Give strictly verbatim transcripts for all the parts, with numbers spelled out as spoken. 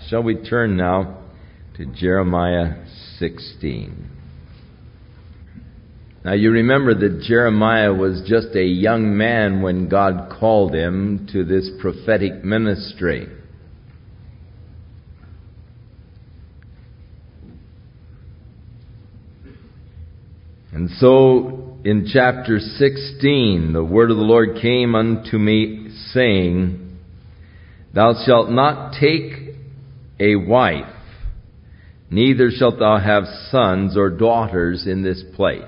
Shall we turn now to Jeremiah sixteen? Now you remember that Jeremiah was just a young man when God called him to this prophetic ministry. And so in chapter sixteen, the word of the Lord came unto me, saying, Thou shalt not take a wife, neither shalt thou have sons or daughters in this place.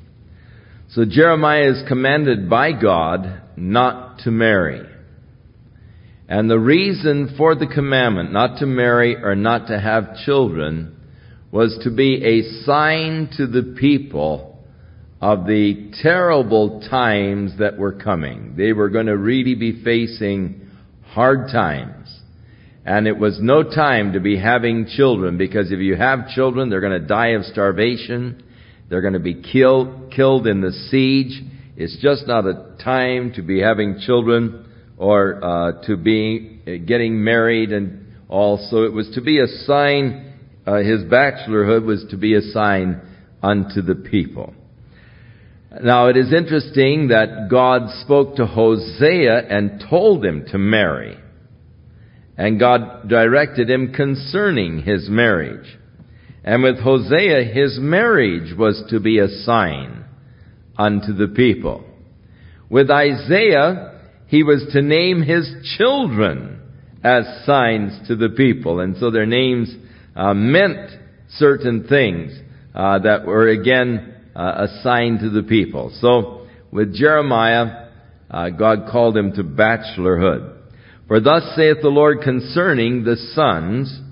So Jeremiah is commanded by God not to marry. And the reason for the commandment not to marry or not to have children was to be a sign to the people of the terrible times that were coming. They were going to really be facing hard times. And it was no time to be having children, because if you have children, they're going to die of starvation. They're going to be killed, killed in the siege. It's just not a time to be having children or uh, to be uh, getting married and all. So it was to be a sign, uh, his bachelorhood was to be a sign unto the people. Now it is interesting that God spoke to Hosea and told him to marry. And God directed him concerning his marriage. And with Hosea, his marriage was to be a sign unto the people. With Isaiah, he was to name his children as signs to the people. And so their names uh, meant certain things uh, that were, again, uh, a sign to the people. So with Jeremiah, uh, God called him to bachelorhood. For thus saith the Lord concerning the sons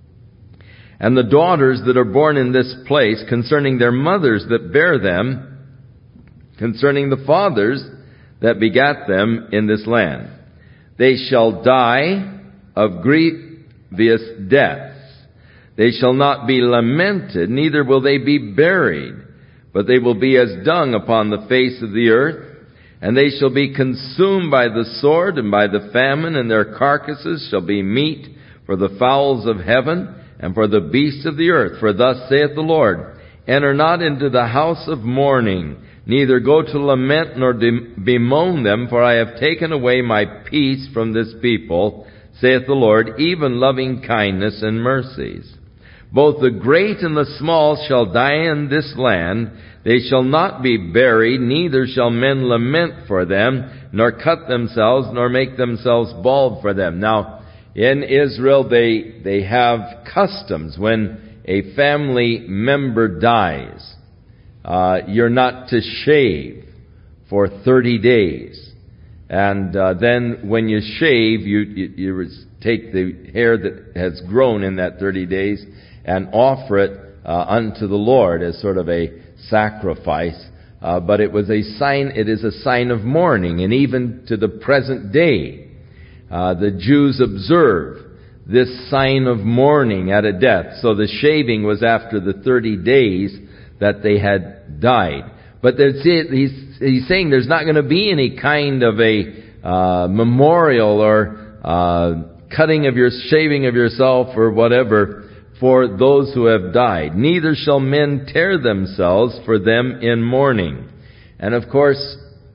and the daughters that are born in this place, concerning their mothers that bear them, concerning the fathers that begat them in this land. They shall die of grievous deaths. They shall not be lamented, neither will they be buried, but they will be as dung upon the face of the earth. And they shall be consumed by the sword and by the famine, and their carcasses shall be meat for the fowls of heaven and for the beasts of the earth. For thus saith the Lord, Enter not into the house of mourning, neither go to lament nor bemoan them, for I have taken away my peace from this people, saith the Lord, even loving kindness and mercies. Both the great and the small shall die in this land. They shall not be buried, neither shall men lament for them, nor cut themselves, nor make themselves bald for them. Now, in Israel, they, they have customs. When a family member dies, uh, you're not to shave for thirty days. And uh, then when you shave, you, you, you take the hair that has grown in that thirty days and offer it uh, unto the Lord as sort of a sacrifice. Uh, but it was a sign, it is a sign of mourning. And even to the present day, uh, the Jews observe this sign of mourning at a death. So the shaving was after the thirty days that they had died. But there's, he's, he's saying there's not going to be any kind of a uh, memorial or uh, cutting of your, shaving of yourself or whatever for those who have died. Neither shall men tear themselves for them in mourning. And of course,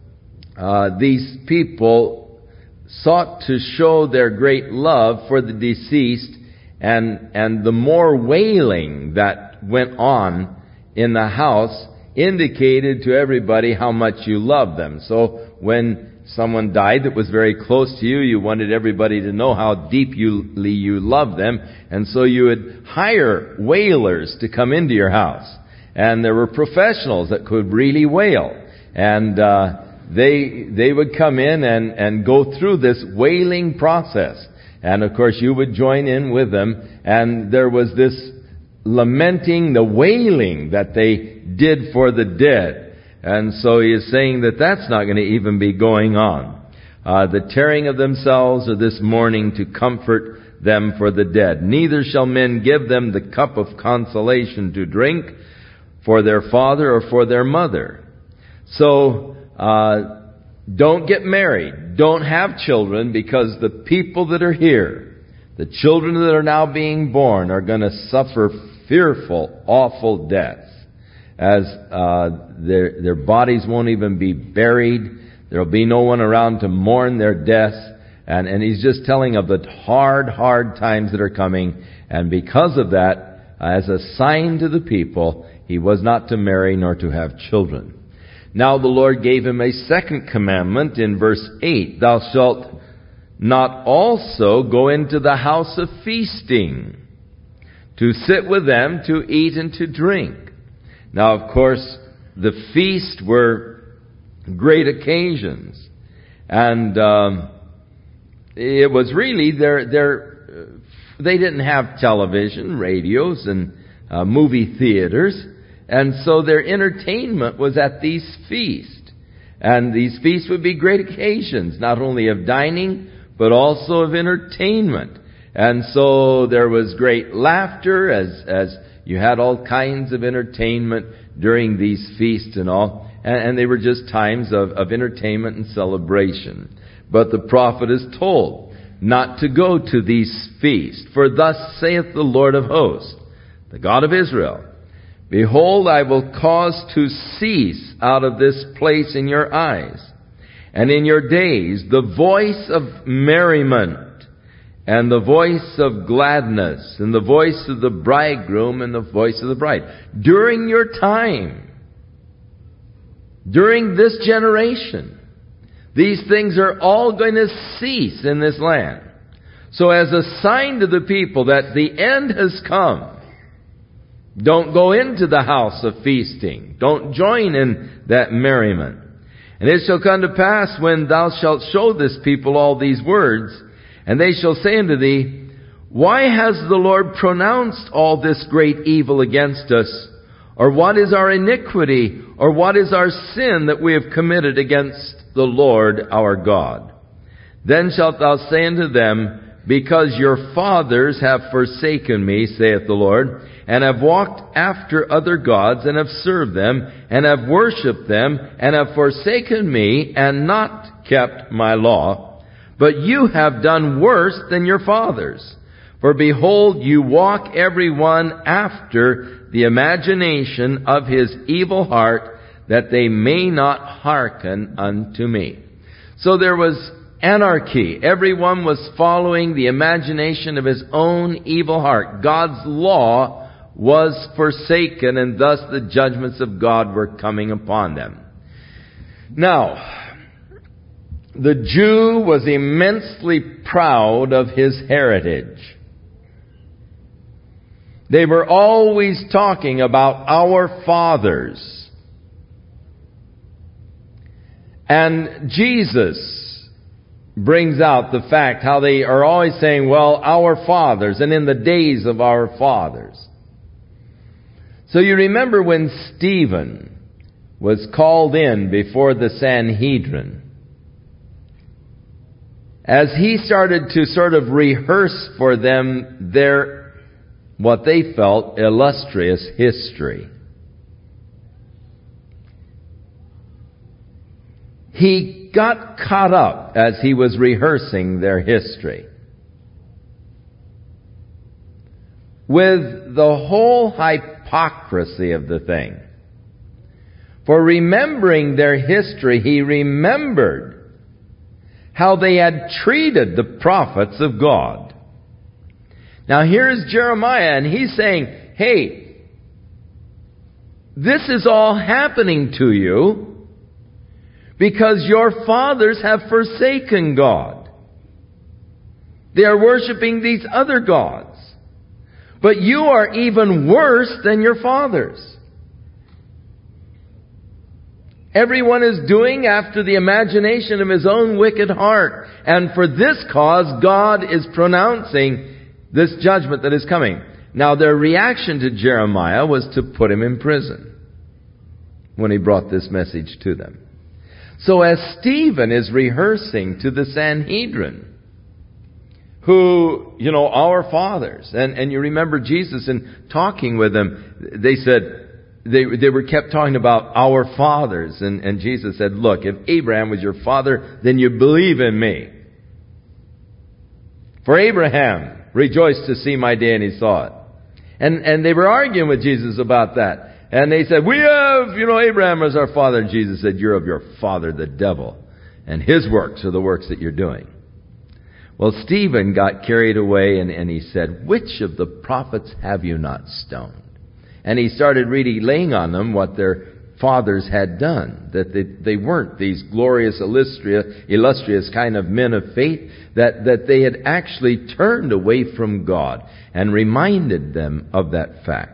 uh, these people sought to show their great love for the deceased, and, and the more wailing that went on in the house indicated to everybody how much you loved them. So when someone died that was very close to you, you wanted everybody to know how deeply you loved them. And so you would hire wailers to come into your house. And there were professionals that could really wail. And uh, they they would come in and, and go through this wailing process. And of course you would join in with them. And there was this lamenting, the wailing that they did for the dead. And so he is saying that that's not going to even be going on. Uh, the tearing of themselves or this mourning to comfort them for the dead. Neither shall men give them the cup of consolation to drink for their father or for their mother. So, uh, don't get married. Don't have children, because the people that are here, The children that are now being born are going to suffer fearful, awful deaths, as uh, their their bodies won't even be buried. There will be no one around to mourn their deaths. And, and he's just telling of the hard, hard times that are coming. And because of that, as a sign to the people, he was not to marry nor to have children. Now the Lord gave him a second commandment in verse eight. Thou shalt not also go into the house of feasting, to sit with them, to eat and to drink. Now, of course, the feast were great occasions. And um, it was really their their they didn't have television, radios, and uh, movie theaters, and so their entertainment was at these feasts. And these feasts would be great occasions, not only of dining, but also of entertainment. And so there was great laughter as as you had all kinds of entertainment during these feasts and all. And, and they were just times of, of entertainment and celebration. But the prophet is told not to go to these feasts. For thus saith the Lord of hosts, the God of Israel, Behold, I will cause to cease out of this place in your eyes, and in your days, the voice of merriment, and the voice of gladness, and the voice of the bridegroom, and the voice of the bride. During your time, during this generation, these things are all going to cease in this land. So as a sign to the people that the end has come, don't go into the house of feasting. Don't join in that merriment. And it shall come to pass, when thou shalt show this people all these words, and they shall say unto thee, Why has the Lord pronounced all this great evil against us? Or what is our iniquity? Or what is our sin that we have committed against the Lord our God? Then shalt thou say unto them, Because your fathers have forsaken me, saith the Lord, and have walked after other gods, and have served them, and have worshipped them, and have forsaken me, and not kept my law. But you have done worse than your fathers. For behold, you walk every one after the imagination of his evil heart, that they may not hearken unto me. So there was anarchy. Everyone was following the imagination of his own evil heart. God's law was forsaken, and thus the judgments of God were coming upon them. Now, the Jew was immensely proud of his heritage. They were always talking about our fathers. And Jesus brings out the fact how they are always saying, well, our fathers, and in the days of our fathers. So you remember when Stephen was called in before the Sanhedrin, as he started to sort of rehearse for them their, what they felt, illustrious history. He got caught up as he was rehearsing their history with the whole hypocrisy of the thing. For remembering their history, he remembered how they had treated the prophets of God. Now here's Jeremiah, and he's saying, hey, this is all happening to you because your fathers have forsaken God. They are worshiping these other gods. But you are even worse than your fathers. Everyone is doing after the imagination of his own wicked heart. And for this cause, God is pronouncing this judgment that is coming. Now, their reaction to Jeremiah was to put him in prison when he brought this message to them. So as Stephen is rehearsing to the Sanhedrin, who, you know, our fathers, and, and you remember Jesus in talking with them, they said, they, they were kept talking about our fathers, and, and Jesus said, look, if Abraham was your father, then you believe in me. For Abraham rejoiced to see my day, and he saw it. And, and they were arguing with Jesus about that. And they said, we have, you know, Abraham as our father. And Jesus said, you're of your father, the devil. And his works are the works that you're doing. Well, Stephen got carried away, and, and he said, which of the prophets have you not stoned? And he started really laying on them what their fathers had done. That they, they weren't these glorious, illustrious, illustrious kind of men of faith. That, that they had actually turned away from God, and reminded them of that fact.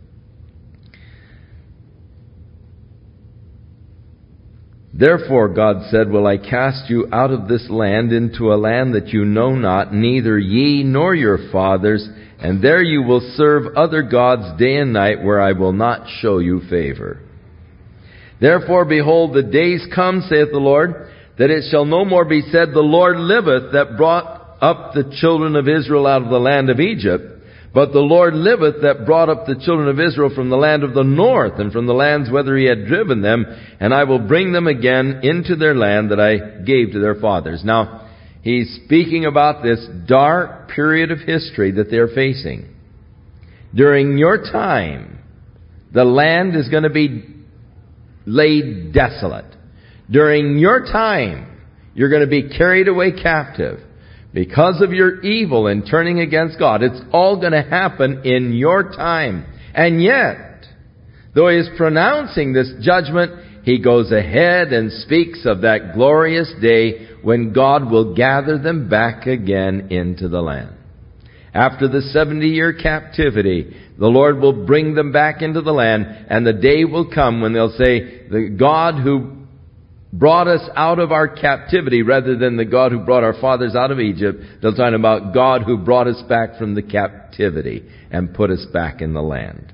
Therefore, God said, will I cast you out of this land into a land that you know not, neither ye nor your fathers, and there you will serve other gods day and night, where I will not show you favor. Therefore, behold, the days come, saith the Lord, that it shall no more be said, the Lord liveth, that brought up the children of Israel out of the land of Egypt. But the Lord liveth, that brought up the children of Israel from the land of the north, and from the lands whither he had driven them, and I will bring them again into their land that I gave to their fathers. Now, he's speaking about this dark period of history that they're facing. During your time, the land is going to be laid desolate. During your time, you're going to be carried away captive. Because of your evil and turning against God. It's all going to happen in your time. And yet, though he is pronouncing this judgment, he goes ahead and speaks of that glorious day when God will gather them back again into the land. After the seventy-year captivity, the Lord will bring them back into the land, and the day will come when they'll say, the God who brought us out of our captivity, rather than the God who brought our fathers out of Egypt. They'll talk about God who brought us back from the captivity and put us back in the land.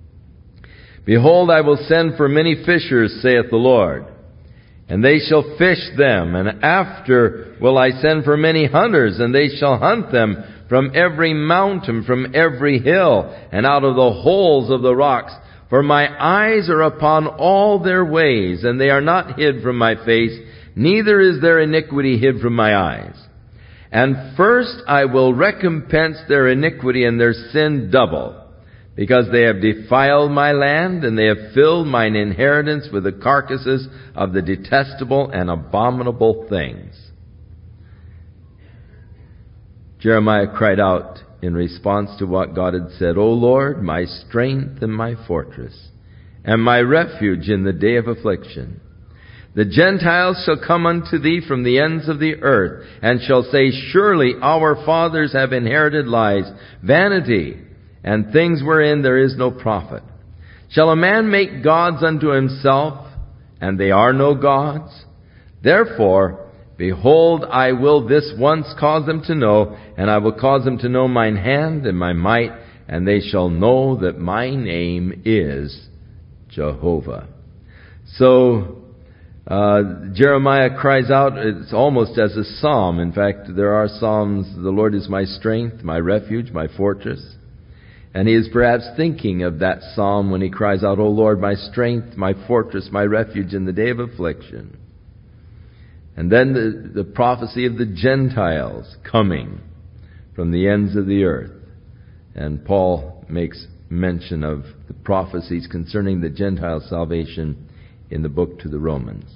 Behold, I will send for many fishers, saith the Lord, and they shall fish them. And after will I send for many hunters, and they shall hunt them from every mountain, from every hill, and out of the holes of the rocks. For my eyes are upon all their ways, and they are not hid from my face, neither is their iniquity hid from my eyes. And first I will recompense their iniquity and their sin double, because they have defiled my land, and they have filled mine inheritance with the carcasses of the detestable and abominable things. Jeremiah cried out in response to what God had said, O Lord, my strength and my fortress, and my refuge in the day of affliction. The Gentiles shall come unto thee from the ends of the earth, and shall say, surely our fathers have inherited lies, vanity, and things wherein there is no profit. Shall a man make gods unto himself, and they are no gods? Therefore, behold, I will this once cause them to know, and I will cause them to know mine hand and my might, and they shall know that my name is Jehovah. So, uh, Jeremiah cries out, it's almost as a psalm. In fact, there are psalms, the Lord is my strength, my refuge, my fortress. And he is perhaps thinking of that psalm when he cries out, O Lord, my strength, my fortress, my refuge in the day of affliction. And then the, the prophecy of the Gentiles coming from the ends of the earth. And Paul makes mention of the prophecies concerning the Gentile salvation in the book to the Romans.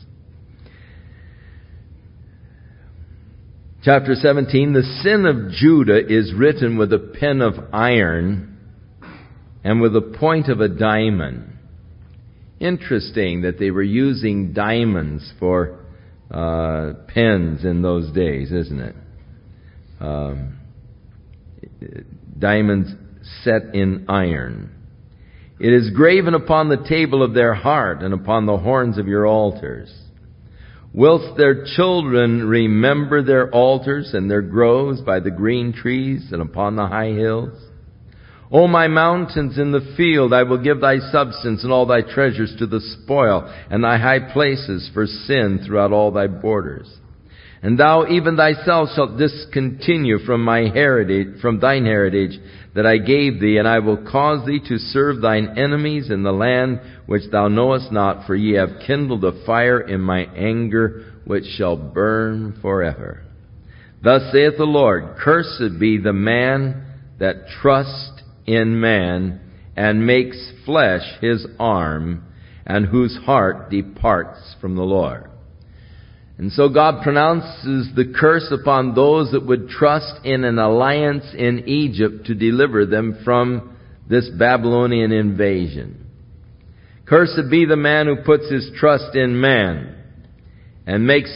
Chapter seventeen, the sin of Judah is written with a pen of iron and with the point of a diamond. Interesting that they were using diamonds for Uh, pens in those days, isn't it? Um, diamonds set in iron. It is graven upon the table of their heart and upon the horns of your altars. Whilst their children remember their altars and their groves by the green trees and upon the high hills. O my mountains in the field, I will give thy substance and all thy treasures to the spoil, and thy high places for sin throughout all thy borders. And thou even thyself shalt discontinue from my heritage, from thine heritage that I gave thee, and I will cause thee to serve thine enemies in the land which thou knowest not, for ye have kindled a fire in my anger which shall burn forever. Thus saith the Lord, Cursed be the man that trusts in man, and makes flesh his arm, and whose heart departs from the Lord. And so God pronounces the curse upon those that would trust in an alliance in Egypt to deliver them from this Babylonian invasion. Cursed be the man who puts his trust in man and makes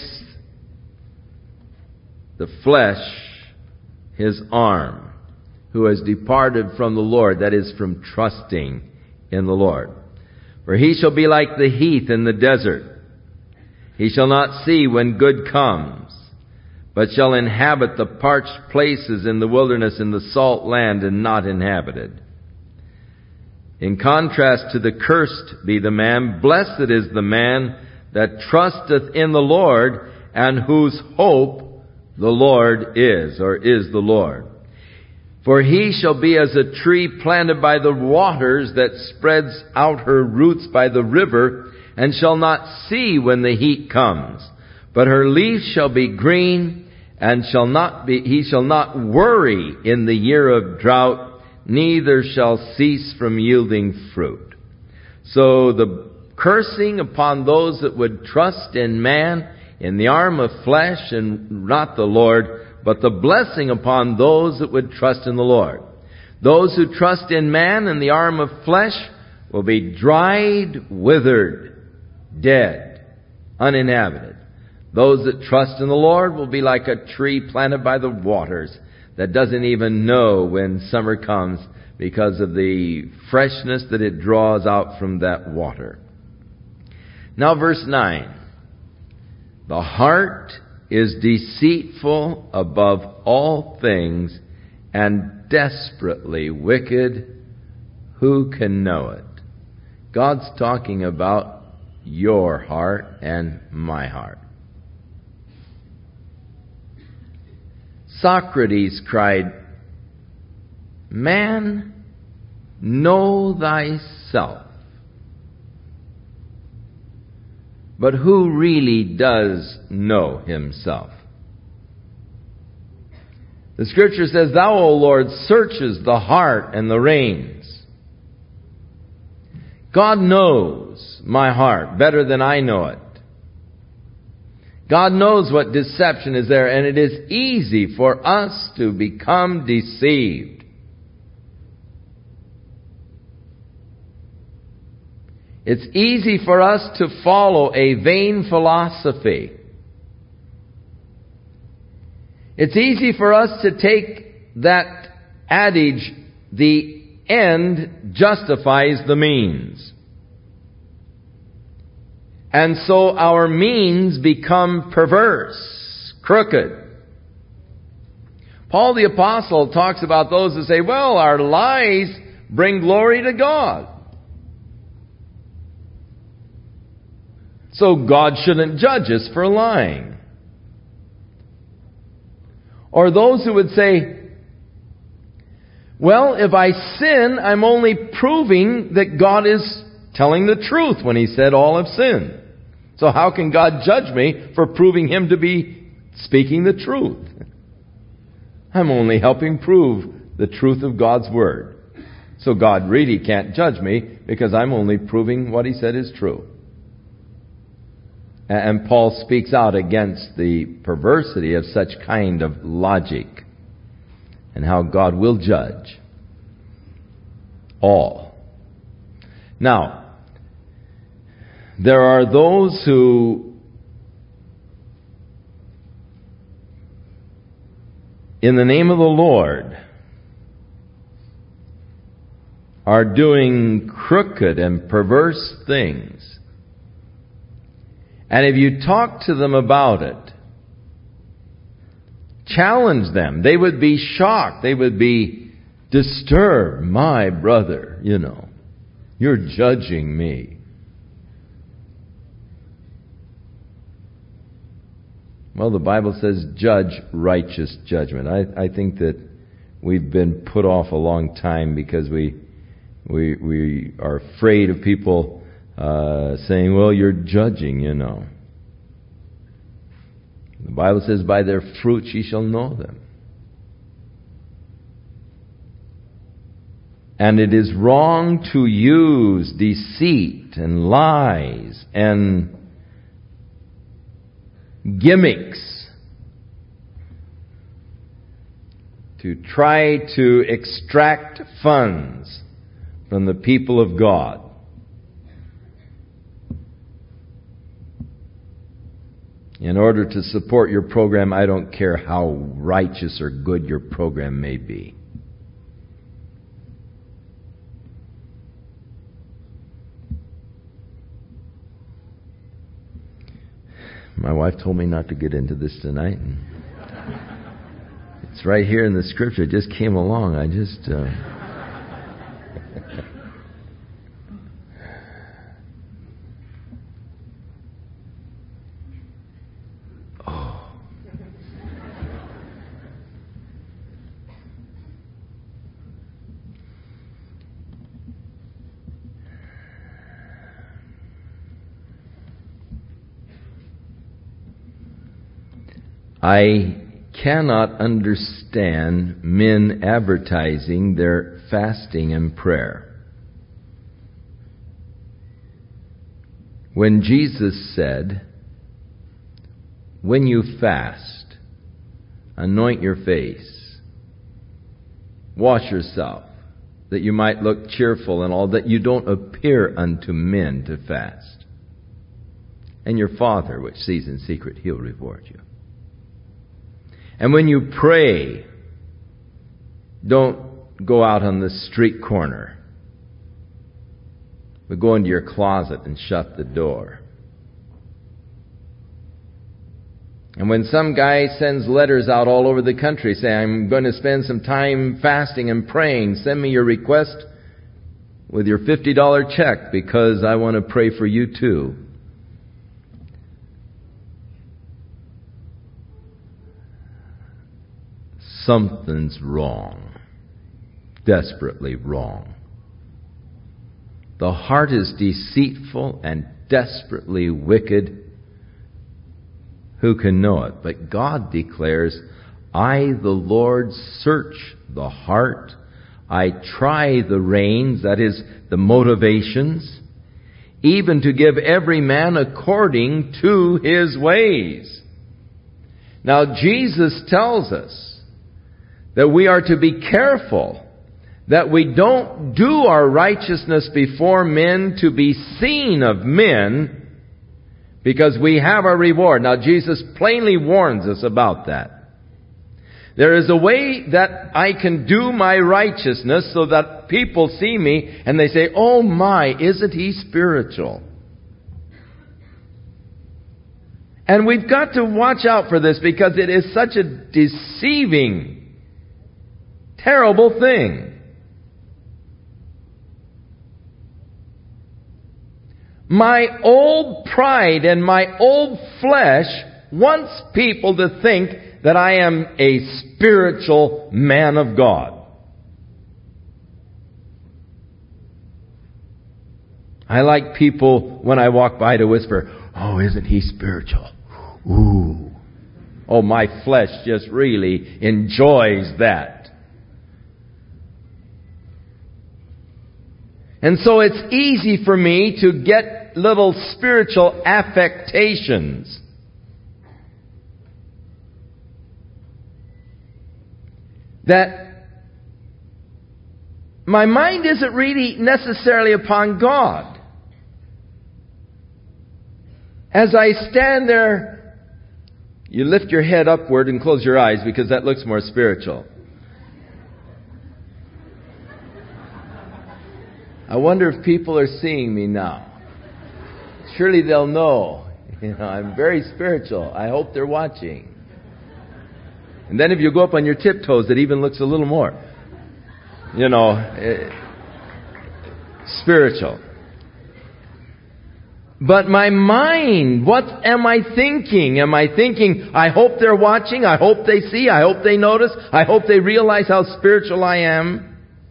the flesh his arm, who has departed from the Lord, that is, from trusting in the Lord. For he shall be like the heath in the desert. He shall not see when good comes, but shall inhabit the parched places in the wilderness, in the salt land, and not inhabited. In contrast to the cursed be the man, blessed is the man that trusteth in the Lord, and whose hope the Lord is, or is the Lord. For he shall be as a tree planted by the waters, that spreads out her roots by the river, and shall not see when the heat comes. But her leaves shall be green, and shall not be, he shall not worry in the year of drought, neither shall cease from yielding fruit. So the cursing upon those that would trust in man, in the arm of flesh, and not the Lord, but the blessing upon those that would trust in the Lord. Those who trust in man and the arm of flesh will be dried, withered, dead, uninhabited. Those that trust in the Lord will be like a tree planted by the waters that doesn't even know when summer comes because of the freshness that it draws out from that water. Now verse nine. The heart is deceitful above all things and desperately wicked. Who can know it? God's talking about your heart and my heart. Socrates cried, Man, know thyself. But who really does know himself? The Scripture says, Thou, O Lord, searches the heart and the reins. God knows my heart better than I know it. God knows what deception is there, and it is easy for us to become deceived. It's easy for us to follow a vain philosophy. It's easy for us to take that adage, the end justifies the means. And so our means become perverse, crooked. Paul the Apostle talks about those who say, well, our lies bring glory to God. So God shouldn't judge us for lying. Or those who would say, well, if I sin, I'm only proving that God is telling the truth when He said all have sinned. So how can God judge me for proving Him to be speaking the truth? I'm only helping prove the truth of God's Word. So God really can't judge me because I'm only proving what He said is true. And Paul speaks out against the perversity of such kind of logic and how God will judge all. Now, there are those who, in the name of the Lord, are doing crooked and perverse things. And if you talk to them about it, challenge them, they would be shocked. They would be disturbed. My brother, you know, you're judging me. Well, the Bible says, judge righteous judgment. I, I think that we've been put off a long time because we we we are afraid of people uh, saying, well, you're judging, you know. The Bible says, by their fruits ye shall know them. And it is wrong to use deceit and lies and gimmicks to try to extract funds from the people of God. In order to support your program, I don't care how righteous or good your program may be. My wife told me not to get into this tonight. And it's right here in the Scripture. It just came along. I just... Uh... oh. I cannot understand men advertising their fasting and prayer. When Jesus said, when you fast, anoint your face, wash yourself, that you might look cheerful and all, that you don't appear unto men to fast. And your Father, which sees in secret, He'll reward you. And when you pray, don't go out on the street corner, but go into your closet and shut the door. And when some guy sends letters out all over the country saying, I'm going to spend some time fasting and praying, send me your request with your fifty dollar check because I want to pray for you too. Something's wrong. Desperately wrong. The heart is deceitful and desperately wicked. Who can know it? But God declares, I, the Lord, search the heart. I try the reins, that is, the motivations, even to give every man according to his ways. Now, Jesus tells us that we are to be careful that we don't do our righteousness before men to be seen of men, because we have a reward. Now, Jesus plainly warns us about that. There is a way that I can do my righteousness so that people see me and they say, oh my, isn't he spiritual? And we've got to watch out for this because it is such a deceiving, terrible thing. My old pride and my old flesh wants people to think that I am a spiritual man of God. I like people, when I walk by, to whisper, oh, isn't he spiritual? Ooh. Oh, my flesh just really enjoys that. And so it's easy for me to get little spiritual affectations. That my mind isn't really necessarily upon God. As I stand there, you lift your head upward and close your eyes because that looks more spiritual. I wonder if people are seeing me now. Surely they'll know. You know, I'm very spiritual. I hope they're watching. And then if you go up on your tiptoes, it even looks a little more, you know, eh, spiritual. But my mind, what am I thinking? Am I thinking, I hope they're watching, I hope they see, I hope they notice, I hope they realize how spiritual I am?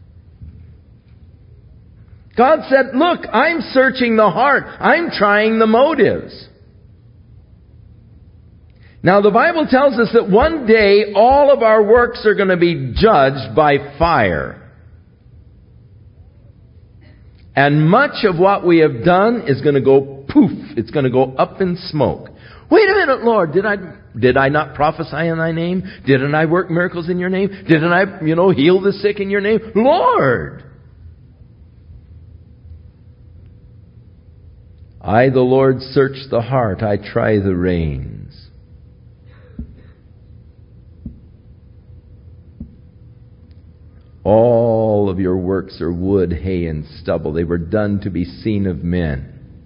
God said, look, I'm searching the heart. I'm trying the motives. Now the Bible tells us that one day all of our works are going to be judged by fire. And much of what we have done is going to go poof. It's going to go up in smoke. Wait a minute, Lord. Did I did I not prophesy in thy name? Didn't I work miracles in your name? Didn't I, you know, heal the sick in your name? Lord! I, the Lord, search the heart. I try the reins. All of your works are wood, hay, and stubble. They were done to be seen of men.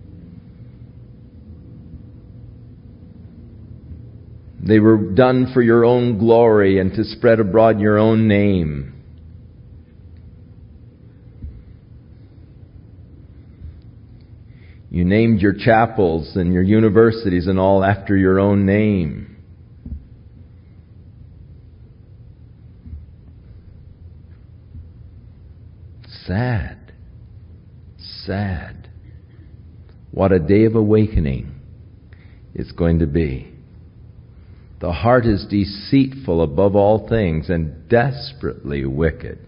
They were done for your own glory and to spread abroad your own name. You named your chapels and your universities and all after your own name. Sad. Sad. What a day of awakening it's going to be. The heart is deceitful above all things and desperately wicked.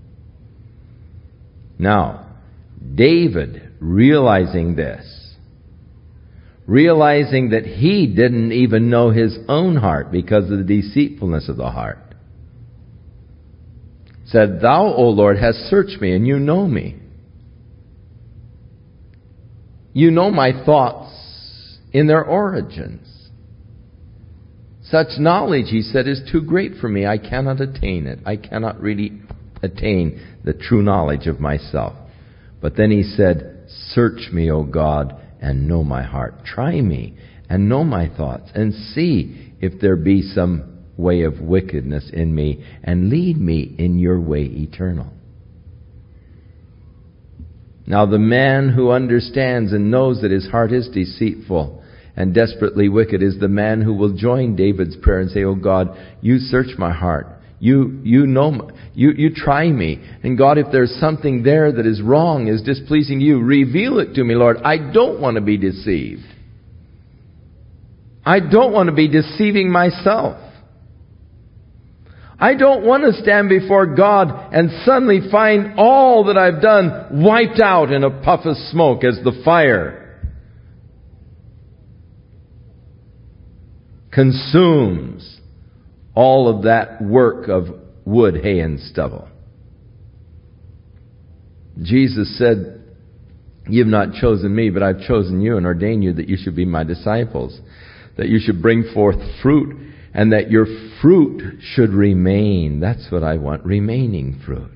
Now, David, realizing this, realizing that he didn't even know his own heart because of the deceitfulness of the heart, said, Thou, O Lord, hast searched me, and you know me. You know my thoughts in their origins. Such knowledge, he said, is too great for me. I cannot attain it. I cannot really attain the true knowledge of myself. But then he said, Search me, O God, and know my heart. Try me and know my thoughts, and see if there be some way of wickedness in me, and lead me in your way eternal. Now the man who understands and knows that his heart is deceitful and desperately wicked is the man who will join David's prayer and say, Oh God, you search my heart. You you know you you try me. And God, if there's something there that is wrong, is displeasing to you, reveal it to me, Lord. I don't want to be deceived. I don't want to be deceiving myself. I don't want to stand before God and suddenly find all that I've done wiped out in a puff of smoke as the fire consumes all of that work of wood, hay, and stubble. Jesus said, You've not chosen me, but I've chosen you and ordained you that you should be my disciples, that you should bring forth fruit, and that your fruit should remain. That's what I want, remaining fruit.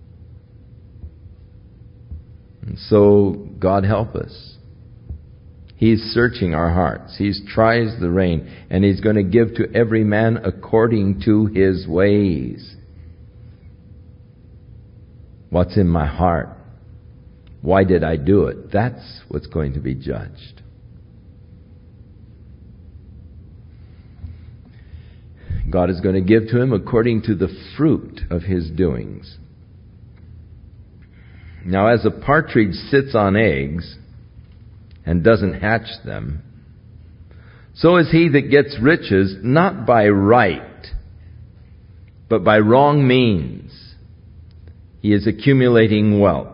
And so, God help us. He's searching our hearts. He tries the rein, and He's going to give to every man according to his ways. What's in my heart? Why did I do it? That's what's going to be judged. God is going to give to him according to the fruit of his doings. Now, as a partridge sits on eggs and doesn't hatch them, so is he that gets riches not by right, but by wrong means. He is accumulating wealth.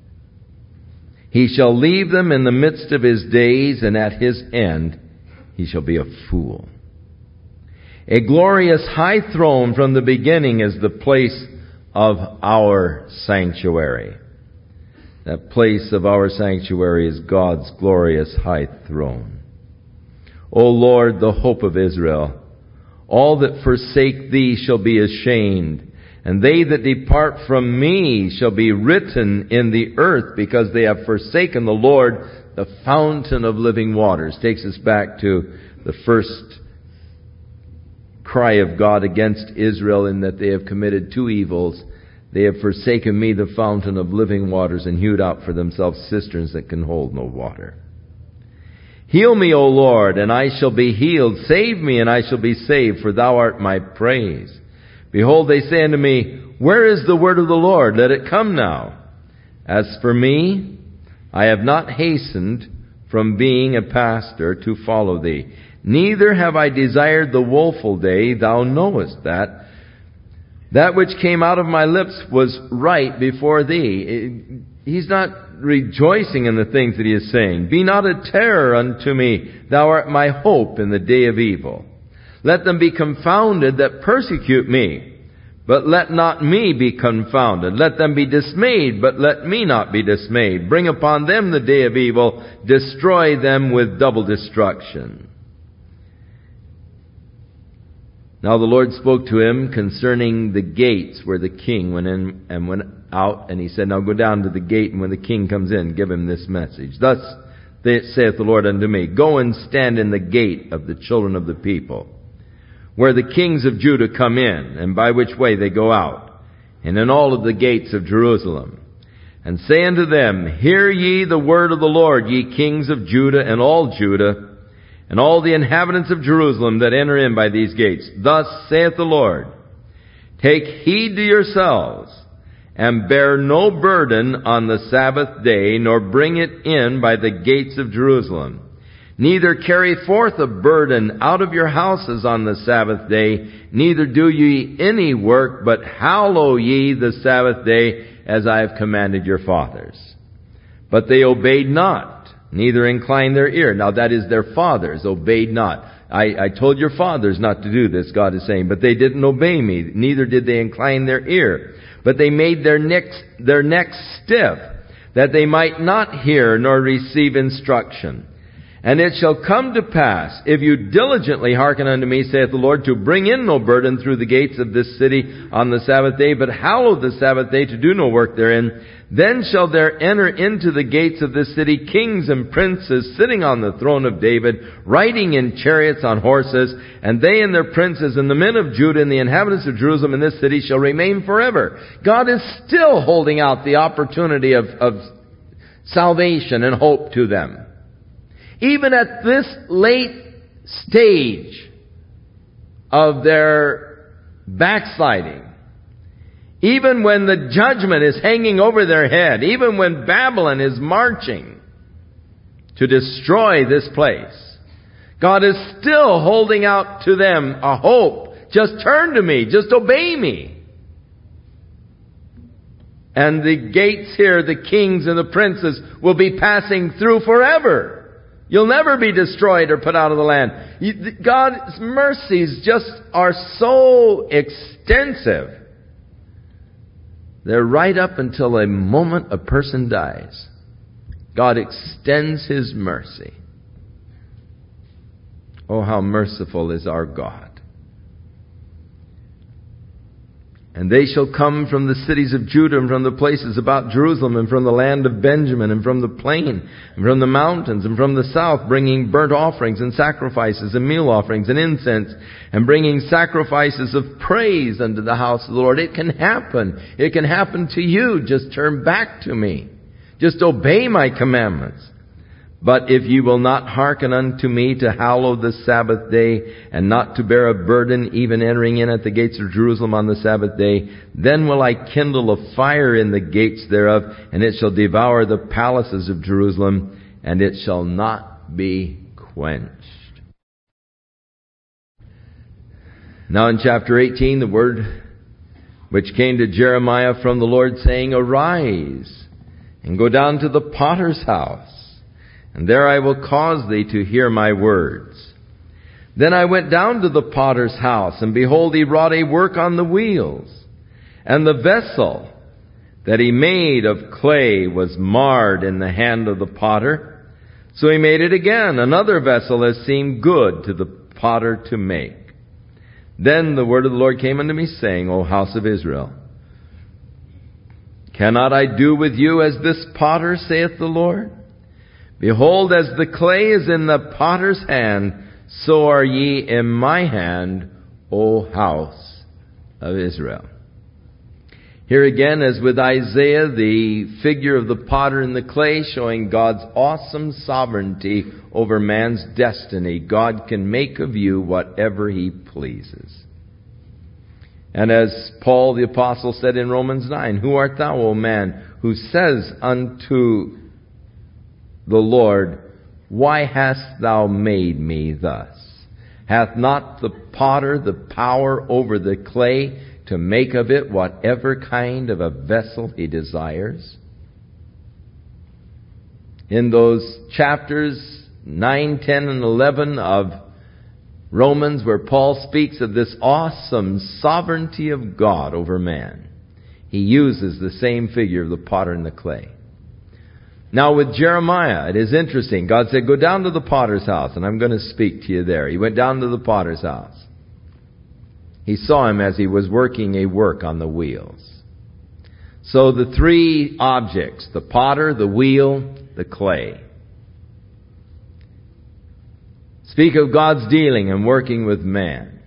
He shall leave them in the midst of his days, and at his end he shall be a fool. A glorious high throne from the beginning is the place of our sanctuary. That place of our sanctuary is God's glorious high throne. O Lord, the hope of Israel, all that forsake thee shall be ashamed, and they that depart from me shall be written in the earth, because they have forsaken the Lord, the fountain of living waters. Takes us back to the first cry of God against Israel, in that they have committed two evils. They have forsaken me, the fountain of living waters, and hewed out for themselves cisterns that can hold no water. Heal me, O Lord, and I shall be healed. Save me, and I shall be saved, for thou art my praise. Behold, they say unto me, Where is the word of the Lord? Let it come now. As for me, I have not hastened from being a pastor to follow thee. neither have I desired the woeful day, thou knowest that. That which came out of my lips was right before thee. He's not rejoicing in the things that he is saying. Be not a terror unto me, thou art my hope in the day of evil. Let them be confounded that persecute me, but let not me be confounded. Let them be dismayed, but let me not be dismayed. Bring upon them the day of evil, destroy them with double destruction. Now the Lord spoke to him concerning the gates where the king went in and went out, and he said, now go down to the gate, and when the king comes in, give him this message. Thus saith the Lord unto me, go and stand in the gate of the children of the people, where the kings of Judah come in, and by which way they go out, and in all of the gates of Jerusalem. And say unto them, hear ye the word of the Lord, ye kings of Judah and all Judah, and all the inhabitants of Jerusalem that enter in by these gates. Thus saith the Lord, take heed to yourselves, and bear no burden on the Sabbath day, nor bring it in by the gates of Jerusalem. Neither carry forth a burden out of your houses on the Sabbath day, neither do ye any work, but hallow ye the Sabbath day, as I have commanded your fathers. But they obeyed not, neither inclined their ear. Now that is, their fathers obeyed not. I, I told your fathers not to do this, God is saying, but they didn't obey me. Neither did they incline their ear. But they made their necks, their necks stiff, that they might not hear nor receive instruction. And it shall come to pass, if you diligently hearken unto me, saith the Lord, to bring in no burden through the gates of this city on the Sabbath day, but hallow the Sabbath day to do no work therein, then shall there enter into the gates of this city kings and princes sitting on the throne of David, riding in chariots on horses, and they and their princes and the men of Judah and the inhabitants of Jerusalem in this city shall remain forever. God is still holding out the opportunity of, of salvation and hope to them. Even at this late stage of their backsliding, even when the judgment is hanging over their head, even when Babylon is marching to destroy this place, God is still holding out to them a hope. Just turn to me. Just obey me. And the gates here, the kings and the princes, will be passing through forever. You'll never be destroyed or put out of the land. God's mercies just are so extensive. They're right up until the moment a person dies. God extends His mercy. Oh, how merciful is our God. And they shall come from the cities of Judah and from the places about Jerusalem and from the land of Benjamin and from the plain and from the mountains and from the south, bringing burnt offerings and sacrifices and meal offerings and incense and bringing sacrifices of praise unto the house of the Lord. It can happen. It can happen to you. Just turn back to me. Just obey my commandments. But if ye will not hearken unto me to hallow the Sabbath day, and not to bear a burden, even entering in at the gates of Jerusalem on the Sabbath day, then will I kindle a fire in the gates thereof, and it shall devour the palaces of Jerusalem, and it shall not be quenched. Now in chapter eighteen, the word which came to Jeremiah from the Lord, saying, Arise, and go down to the potter's house, and there I will cause thee to hear my words. Then I went down to the potter's house, and behold, he wrought a work on the wheels. And the vessel that he made of clay was marred in the hand of the potter. So he made it again, another vessel as seemed good to the potter to make. Then the word of the Lord came unto me, saying, O house of Israel, cannot I do with you as this potter, saith the Lord? Behold, as the clay is in the potter's hand, so are ye in my hand, O house of Israel. Here again, as with Isaiah, the figure of the potter in the clay, showing God's awesome sovereignty over man's destiny. God can make of you whatever He pleases. And as Paul the apostle said in Romans nine, Who art thou, O man, who says unto the Lord, Why hast thou made me thus? Hath not the potter the power over the clay to make of it whatever kind of a vessel he desires? In those chapters nine, ten, and eleven of Romans, where Paul speaks of this awesome sovereignty of God over man, he uses the same figure of the potter and the clay. Now with Jeremiah, it is interesting. God said, go down to the potter's house, and I'm going to speak to you there. He went down to the potter's house. He saw him as he was working a work on the wheels. So the three objects, the potter, the wheel, the clay, speak of God's dealing and working with man.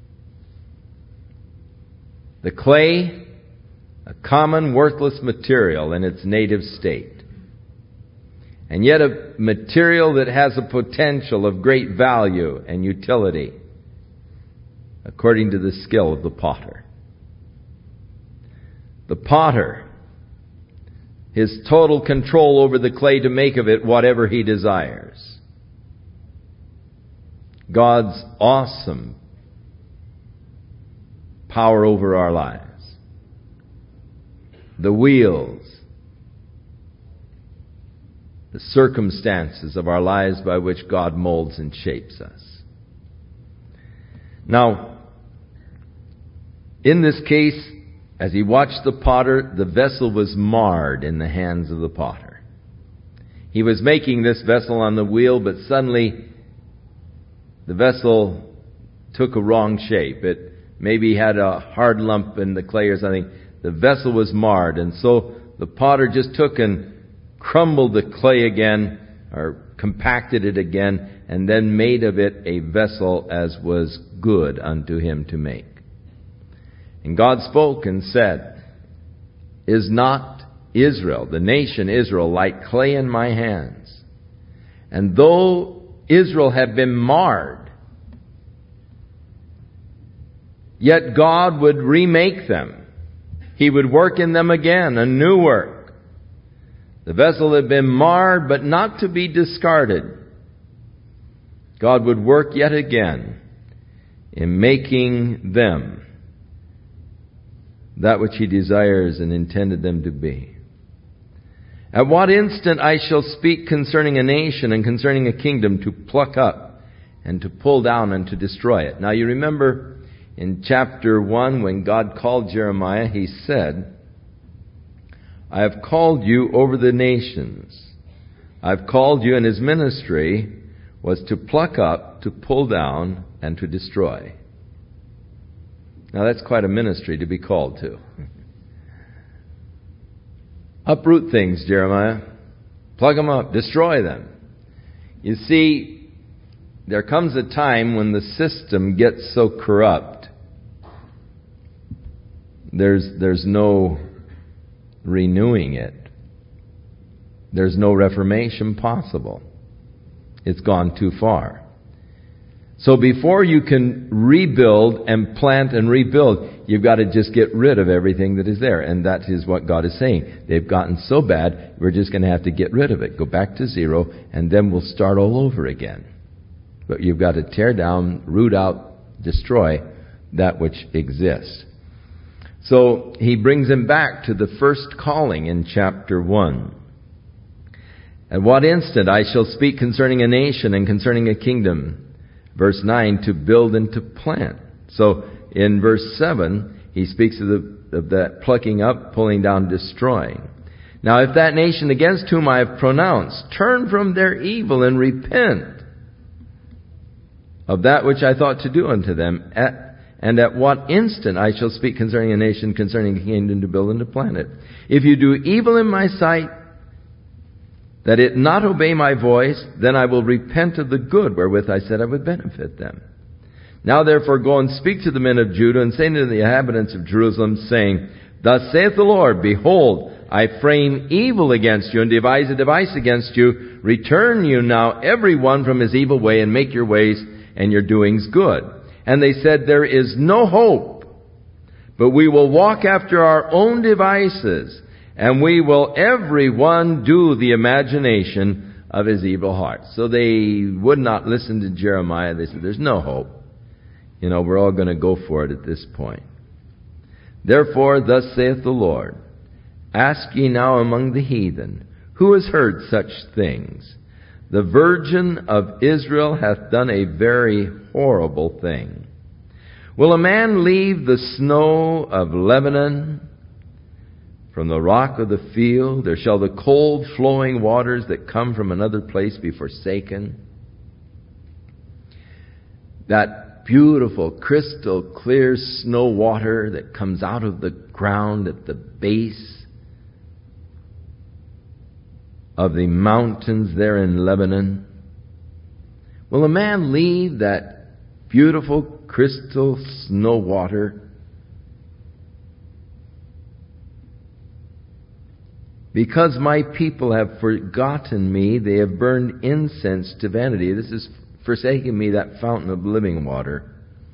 The clay, a common worthless material in its native state, and yet a material that has a potential of great value and utility, according to the skill of the potter. The potter, his total control over the clay to make of it whatever he desires. God's awesome power over our lives. The wheels, the circumstances of our lives by which God molds and shapes us. Now, in this case, as he watched the potter, the vessel was marred in the hands of the potter. He was making this vessel on the wheel, but suddenly the vessel took a wrong shape. It maybe had a hard lump in the clay or something. The vessel was marred, and so the potter just took and crumbled the clay again, or compacted it again, and then made of it a vessel as was good unto him to make. And God spoke and said, is not Israel, the nation Israel, like clay in my hands? And though Israel had been marred, yet God would remake them. He would work in them again, a new work. The vessel had been marred, but not to be discarded. God would work yet again in making them that which He desires and intended them to be. At what instant I shall speak concerning a nation and concerning a kingdom to pluck up and to pull down and to destroy it. Now you remember in chapter one when God called Jeremiah, He said, I have called you over the nations. I've called you, and his ministry was to pluck up, to pull down, and to destroy. Now that's quite a ministry to be called to. Uproot things, Jeremiah. Plug them up. Destroy them. You see, there comes a time when the system gets so corrupt, there's, there's no renewing it. There's no reformation possible. It's gone too far. So before you can rebuild and plant and rebuild, you've got to just get rid of everything that is there. And that is what God is saying. They've gotten so bad, we're just going to have to get rid of it. Go back to zero, and then we'll start all over again. But you've got to tear down, root out, destroy that which exists. So he brings him back to the first calling in chapter one. At what instant I shall speak concerning a nation and concerning a kingdom. Verse nine, to build and to plant. So in verse seven, he speaks of, the, of that plucking up, pulling down, destroying. Now if that nation against whom I have pronounced turn from their evil and repent of that which I thought to do unto them, at And at what instant I shall speak concerning a nation, concerning a kingdom to build and to plant it. If you do evil in my sight, that it not obey my voice, then I will repent of the good wherewith I said I would benefit them. Now therefore go and speak to the men of Judah, and say to the inhabitants of Jerusalem, saying, Thus saith the Lord, Behold, I frame evil against you, and devise a device against you. Return you now every one from his evil way, and make your ways and your doings good. And they said, There is no hope, but we will walk after our own devices, and we will every one do the imagination of his evil heart. So they would not listen to Jeremiah. They said, there's no hope. You know, we're all going to go for it at this point. Therefore, thus saith the Lord, ask ye now among the heathen, who has heard such things? The Virgin of Israel hath done a very horrible thing. Will a man leave the snow of Lebanon from the rock of the field? Or shall the cold flowing waters that come from another place be forsaken? That beautiful, crystal clear snow water that comes out of the ground at the base of the mountains there in Lebanon. Will a man leave that beautiful crystal snow water because my people have forgotten me? They have burned incense to vanity. This is forsaking me, that fountain of living water.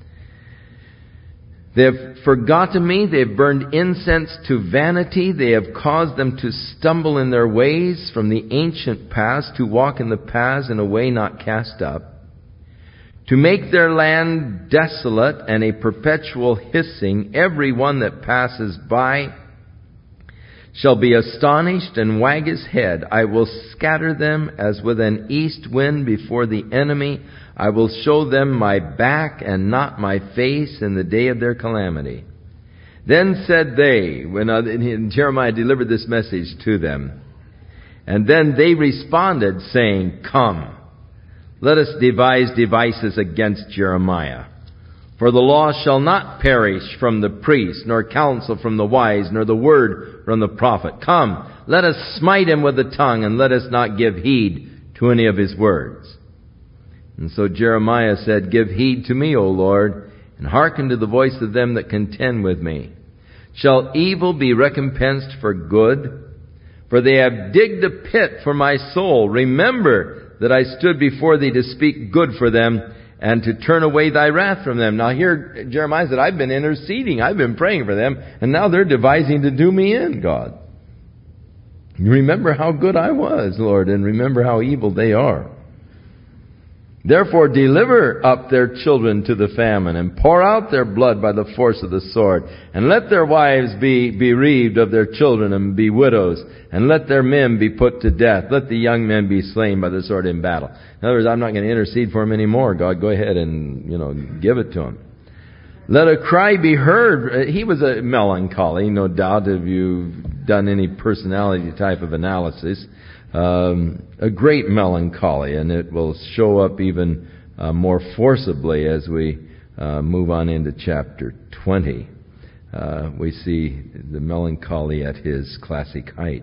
They have forgotten me. They have burned incense to vanity. They have caused them to stumble in their ways from the ancient paths, to walk in the paths in a way not cast up, to make their land desolate and a perpetual hissing. Every one that passes by shall be astonished and wag his head. I will scatter them as with an east wind before the enemy. I will show them my back and not my face in the day of their calamity. Then said they, when uh, Jeremiah delivered this message to them, and then they responded, saying, come, let us devise devices against Jeremiah. For the law shall not perish from the priest, nor counsel from the wise, nor the word from the prophet. Come, let us smite him with the tongue, and let us not give heed to any of his words. And so Jeremiah said, give heed to me, O Lord, and hearken to the voice of them that contend with me. Shall evil be recompensed for good? For they have digged a pit for my soul. Remember that I stood before thee to speak good for them, and to turn away thy wrath from them. Now here, Jeremiah said, I've been interceding, I've been praying for them, and now they're devising to do me in, God. Remember how good I was, Lord, and remember how evil they are. Therefore deliver up their children to the famine, and pour out their blood by the force of the sword, and let their wives be bereaved of their children and be widows, and let their men be put to death. Let the young men be slain by the sword in battle. In other words, I'm not going to intercede for them anymore. God, go ahead and, you know, give it to them. Let a cry be heard. He was a melancholy, no doubt, if you've done any personality type of analysis. Um, a great melancholy, and it will show up even uh, more forcibly as we uh, move on into chapter twenty. Uh, we see the melancholy at his classic height.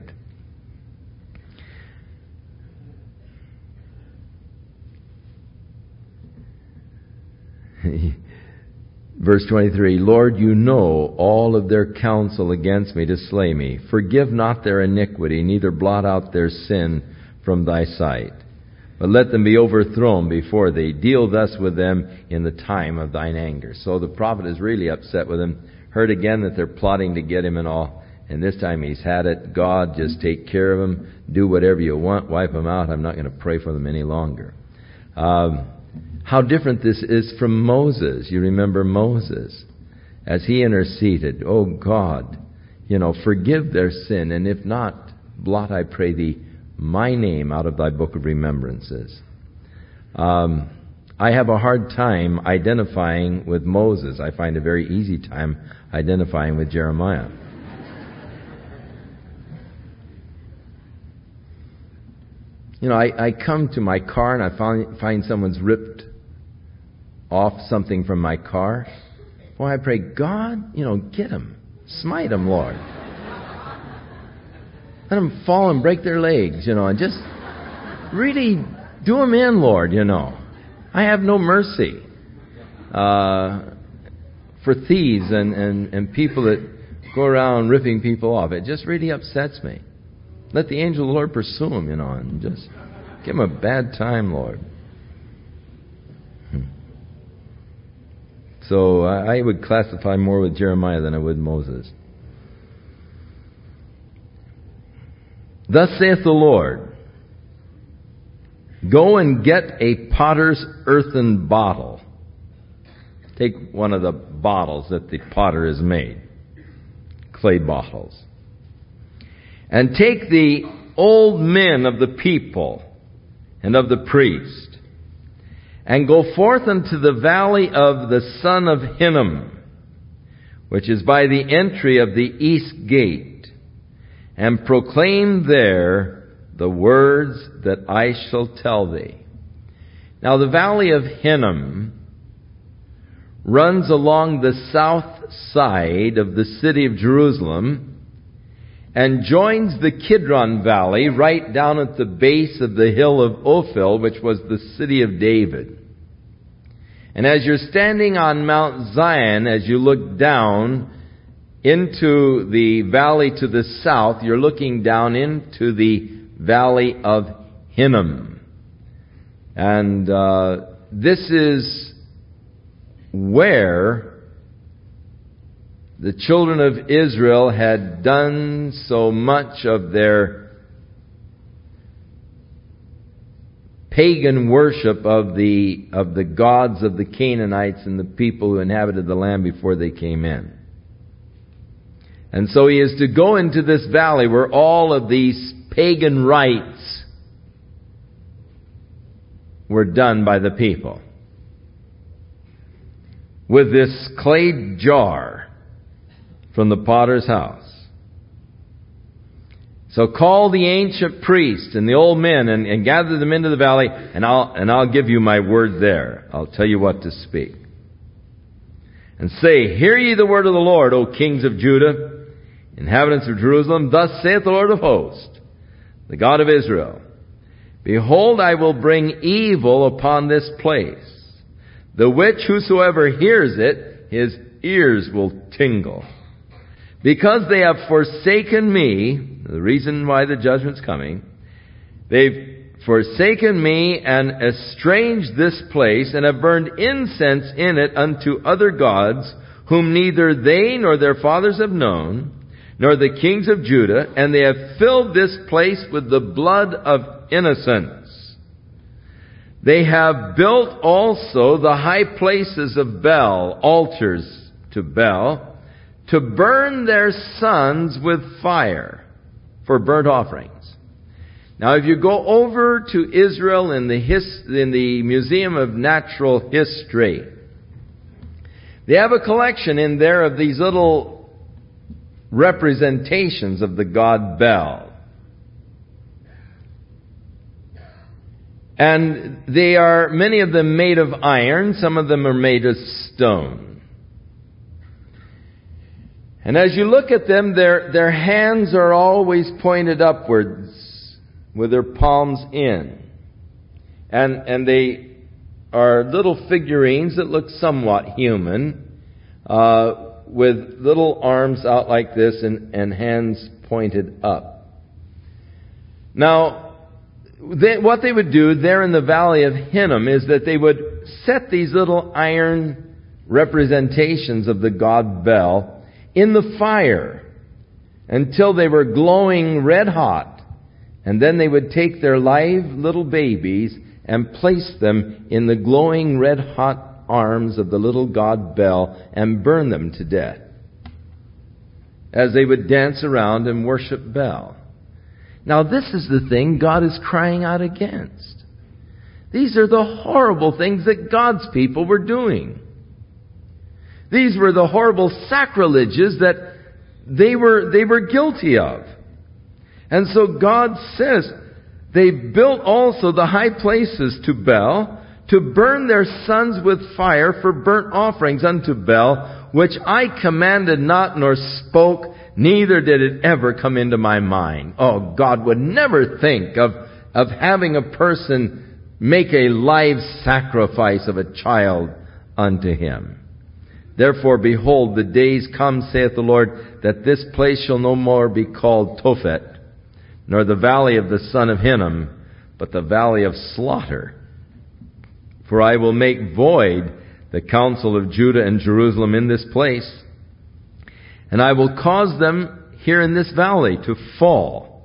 Verse twenty-three, Lord, you know all of their counsel against me to slay me. Forgive not their iniquity, neither blot out their sin from thy sight. But let them be overthrown before thee. Deal thus with them in the time of thine anger. So the prophet is really upset with him. Heard again that they're plotting to get him and all. And this time he's had it. God, just take care of them. Do whatever you want. Wipe them out. I'm not going to pray for them any longer. Um... How different this is from Moses. You remember Moses as he interceded, oh God, you know, forgive their sin, and if not, blot, I pray thee, my name out of thy book of remembrances. Um, I have a hard time identifying with Moses. I find a very easy time identifying with Jeremiah. You know, I, I come to my car and I find, find someone's ripped off something from my car. Boy, I pray, God, you know, get them. Smite them, Lord. Let them fall and break their legs, you know, and just really do them in, Lord, you know. I have no mercy uh, for thieves and, and, and people that go around ripping people off. It just really upsets me. Let the angel of the Lord pursue them, you know, and just give them a bad time, Lord. So I would classify more with Jeremiah than I would Moses. Thus saith the Lord, Go and get a potter's earthen bottle. Take one of the bottles that the potter has made. Clay bottles. And take the old men of the people and of the priest, and go forth unto the valley of the son of Hinnom, which is by the entry of the east gate, and proclaim there the words that I shall tell thee. Now the valley of Hinnom runs along the south side of the city of Jerusalem and joins the Kidron Valley right down at the base of the hill of Ophel, which was the city of David. And as you're standing on Mount Zion, as you look down into the valley to the south, you're looking down into the valley of Hinnom. And uh, this is where the children of Israel had done so much of their pagan worship of the of the gods of the Canaanites and the people who inhabited the land before they came in. And so he is to go into this valley where all of these pagan rites were done by the people, with this clay jar from the potter's house. So call the ancient priests and the old men and, and gather them into the valley, and I'll and I'll give you my word there. I'll tell you what to speak. And say, Hear ye the word of the Lord, O kings of Judah, inhabitants of Jerusalem. Thus saith the Lord of hosts, the God of Israel. Behold, I will bring evil upon this place, the which whosoever hears it, his ears will tingle. Because they have forsaken me, the reason why the judgment's coming, they've forsaken me and estranged this place, and have burned incense in it unto other gods, whom neither they nor their fathers have known, nor the kings of Judah, and they have filled this place with the blood of innocents. They have built also the high places of Baal, altars to Baal, to burn their sons with fire for burnt offerings. Now, if you go over to Israel in the his, in the Museum of Natural History, they have a collection in there of these little representations of the god Baal. And they are, many of them made of iron, some of them are made of stone. And as you look at them, their, their hands are always pointed upwards with their palms in. And, and they are little figurines that look somewhat human, uh, with little arms out like this and, and hands pointed up. Now, they, what they would do there in the valley of Hinnom is that they would set these little iron representations of the god Baal in the fire until they were glowing red hot. And then they would take their live little babies and place them in the glowing red hot arms of the little god Baal and burn them to death as they would dance around and worship Baal. Now this is the thing God is crying out against. These are the horrible things that God's people were doing. These were the horrible sacrileges that they were, they were guilty of. And so God says, they built also the high places to Baal, to burn their sons with fire for burnt offerings unto Baal, which I commanded not nor spoke, neither did it ever come into my mind. Oh, God would never think of, of having a person make a live sacrifice of a child unto him. Therefore, behold, the days come, saith the Lord, that this place shall no more be called Tophet, nor the valley of the son of Hinnom, but the valley of slaughter. For I will make void the counsel of Judah and Jerusalem in this place, and I will cause them here in this valley to fall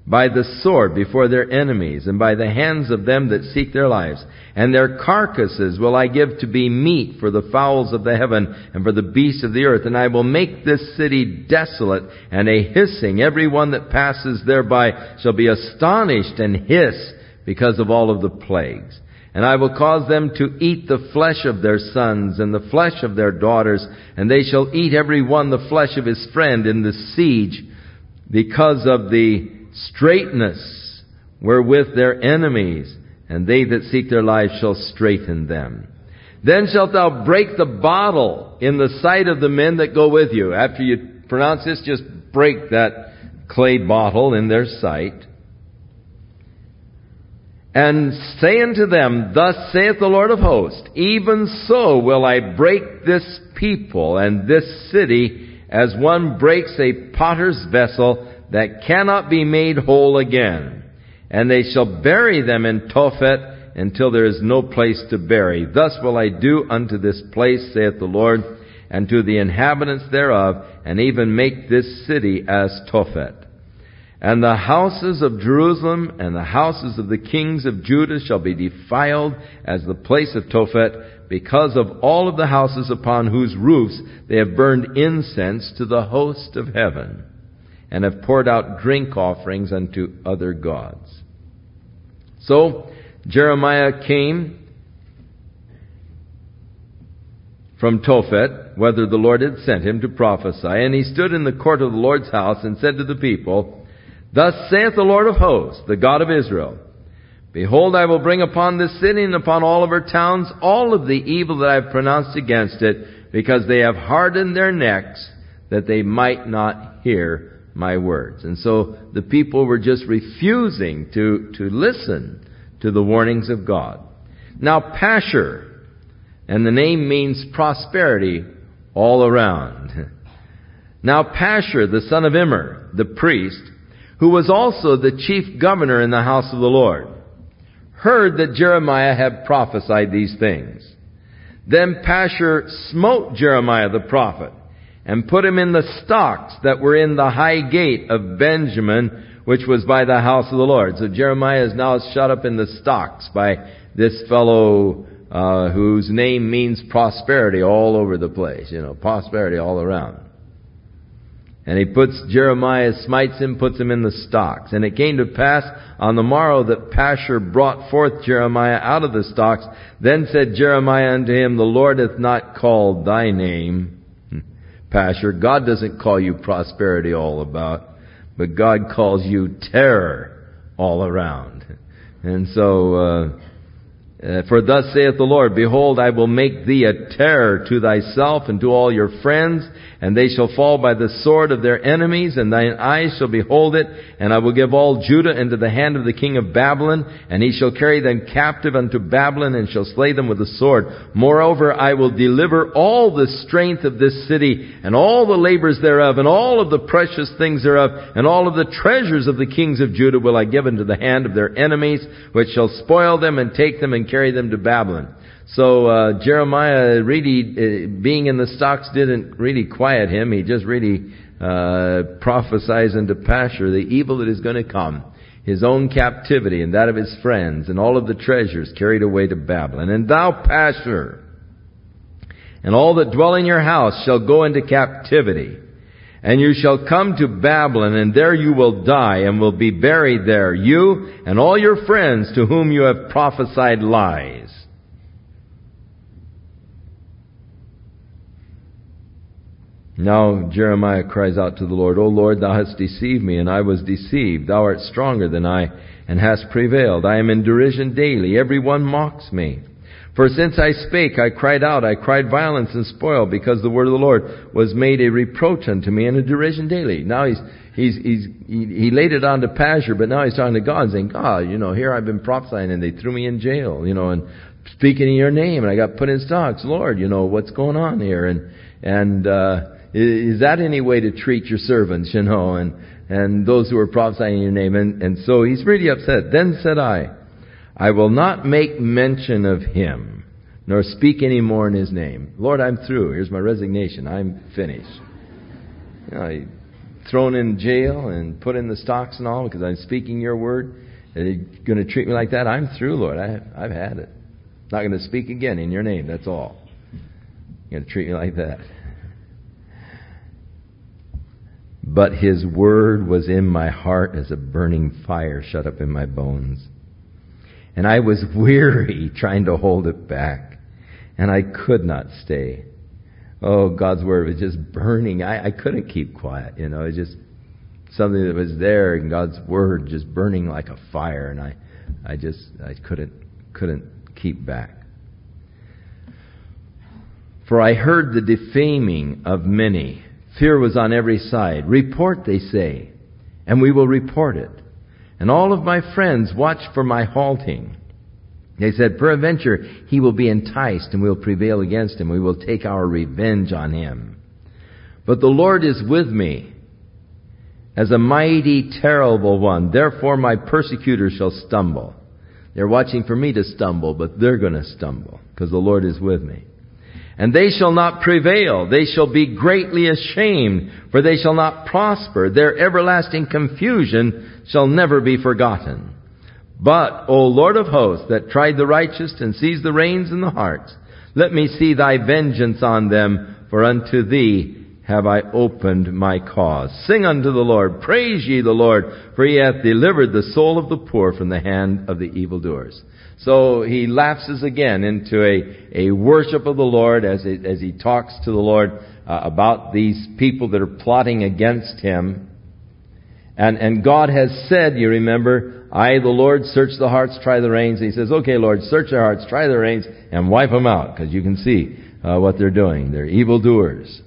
by the sword before their enemies, and by the hands of them that seek their lives. And their carcasses will I give to be meat for the fowls of the heaven, and for the beasts of the earth. And I will make this city desolate, and a hissing. Every one that passes thereby shall be astonished and hiss, because of all of the plagues. And I will cause them to eat the flesh of their sons, and the flesh of their daughters, and they shall eat every one the flesh of his friend in the siege, because of the straightness wherewith their enemies, and they that seek their lives shall straiten them. Then shalt thou break the bottle in the sight of the men that go with you. After you pronounce this, just break that clay bottle in their sight. And say unto them, Thus saith the Lord of hosts, Even so will I break this people and this city, as one breaks a potter's vessel that cannot be made whole again. And they shall bury them in Tophet until there is no place to bury. Thus will I do unto this place, saith the Lord, and to the inhabitants thereof, and even make this city as Tophet. And the houses of Jerusalem and the houses of the kings of Judah shall be defiled as the place of Tophet, because of all of the houses upon whose roofs they have burned incense to the host of heaven, and have poured out drink offerings unto other gods. So Jeremiah came from Tophet, whither the Lord had sent him to prophesy, and he stood in the court of the Lord's house and said to the people, Thus saith the Lord of hosts, the God of Israel, Behold, I will bring upon this city and upon all of her towns all of the evil that I have pronounced against it, because they have hardened their necks, that they might not hear my words. And so the people were just refusing to, to listen to the warnings of God. Now Pashur, and the name means prosperity all around. Now Pashur, the son of Immer, the priest, who was also the chief governor in the house of the Lord, heard that Jeremiah had prophesied these things. Then Pashur smote Jeremiah the prophet, and put him in the stocks that were in the high gate of Benjamin, which was by the house of the Lord. So Jeremiah is now shut up in the stocks by this fellow uh, whose name means prosperity all over the place. You know, prosperity all around. And he puts Jeremiah, smites him, puts him in the stocks. And it came to pass on the morrow that Pashur brought forth Jeremiah out of the stocks. Then said Jeremiah unto him, The Lord hath not called thy name Pashur. God doesn't call you prosperity all about, but God calls you terror all around. And so, uh, uh, for thus saith the Lord, Behold, I will make thee a terror to thyself and to all your friends, and they shall fall by the sword of their enemies, and thine eyes shall behold it. And I will give all Judah into the hand of the king of Babylon, and he shall carry them captive unto Babylon, and shall slay them with the sword. Moreover, I will deliver all the strength of this city, and all the labors thereof, and all of the precious things thereof, and all of the treasures of the kings of Judah will I give into the hand of their enemies, which shall spoil them and take them and carry them to Babylon. So uh, Jeremiah really, uh, being in the stocks didn't really quiet him. He just really uh, prophesies into Pashur the evil that is going to come, his own captivity and that of his friends, and all of the treasures carried away to Babylon. And thou, Pashur, and all that dwell in your house shall go into captivity, and you shall come to Babylon, and there you will die, and will be buried there, you and all your friends to whom you have prophesied lies. Now Jeremiah cries out to the Lord, O Lord, thou hast deceived me, and I was deceived. Thou art stronger than I, and hast prevailed. I am in derision daily. Every one mocks me. For since I spake, I cried out. I cried violence and spoil, because the word of the Lord was made a reproach unto me, and a derision daily. Now he's, he's, he's, he, he laid it on to Pashur, but now he's talking to God, saying, God, you know, here I've been prophesying, and they threw me in jail, you know, and speaking in your name, and I got put in stocks. Lord, you know, what's going on here? And, and, uh, Is that any way to treat your servants, you know, and, and those who are prophesying in your name? And, and so he's really upset. Then said I, I will not make mention of him, nor speak any more in his name. Lord, I'm through. Here's my resignation. I'm finished. You know, he thrown in jail and put in the stocks and all because I'm speaking your word? Are you going to treat me like that? I'm through, Lord. I, I've had it. Not going to speak again in your name. That's all. You're going to treat me like that. But his word was in my heart as a burning fire shut up in my bones. And I was weary trying to hold it back. And I could not stay. Oh, God's word was just burning. I, I couldn't keep quiet. You know, it just something that was there, and God's word just burning like a fire. And I, I just, I couldn't, couldn't keep back. For I heard the defaming of many. Fear was on every side. Report, they say, and we will report it. And all of my friends watched for my halting. They said, peradventure, he will be enticed, and we will prevail against him. We will take our revenge on him. But the Lord is with me as a mighty, terrible one. Therefore my persecutors shall stumble. They're watching for me to stumble, but they're going to stumble because the Lord is with me. And they shall not prevail. They shall be greatly ashamed, for they shall not prosper. Their everlasting confusion shall never be forgotten. But, O Lord of hosts, that tried the righteous and sees the reins in the hearts, let me see thy vengeance on them, for unto thee have I opened my cause. Sing unto the Lord, praise ye the Lord, for he hath delivered the soul of the poor from the hand of the evildoers. So he lapses again into a, a worship of the Lord as he, as he talks to the Lord uh, about these people that are plotting against him. And, and God has said, you remember, I, the Lord, search the hearts, try the reins. And he says, okay, Lord, search their hearts, try their reins, and wipe them out, because you can see uh, what they're doing. They're evildoers.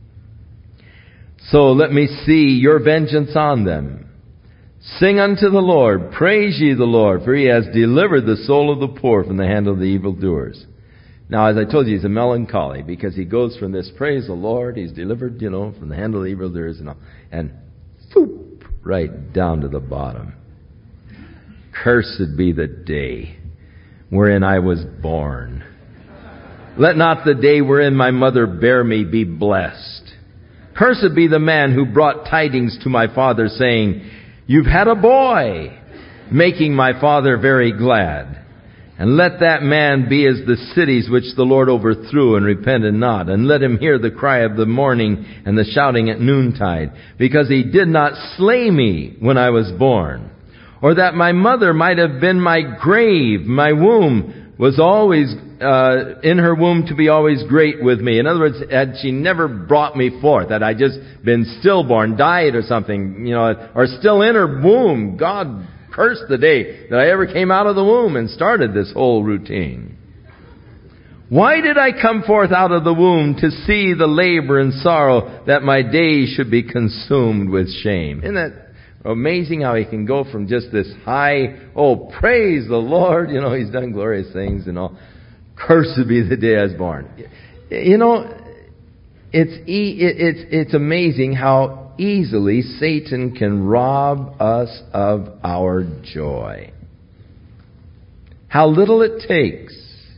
So let me see your vengeance on them. Sing unto the Lord, praise ye the Lord, for he has delivered the soul of the poor from the hand of the evildoers. Now, as I told you, he's a melancholy, because he goes from this, praise the Lord, he's delivered, you know, from the hand of the evildoers, and all, and whoop, right down to the bottom. Cursed be the day wherein I was born. Let not the day wherein my mother bare me be blessed. Cursed be the man who brought tidings to my father, saying, you've had a boy, making my father very glad. And let that man be as the cities which the Lord overthrew and repented not. And let him hear the cry of the morning and the shouting at noontide, because he did not slay me when I was born. Or that my mother might have been my grave, my womb was always uh, in her womb to be always great with me. In other words, had she never brought me forth, had I just been stillborn, died or something, you know, or still in her womb, God cursed the day that I ever came out of the womb and started this whole routine. Why did I come forth out of the womb to see the labor and sorrow, that my days should be consumed with shame? Isn't that amazing how he can go from just this high, oh, praise the Lord, you know, he's done glorious things and all. Cursed be the day I was born. You know, it's e- it's it's amazing how easily Satan can rob us of our joy. How little it takes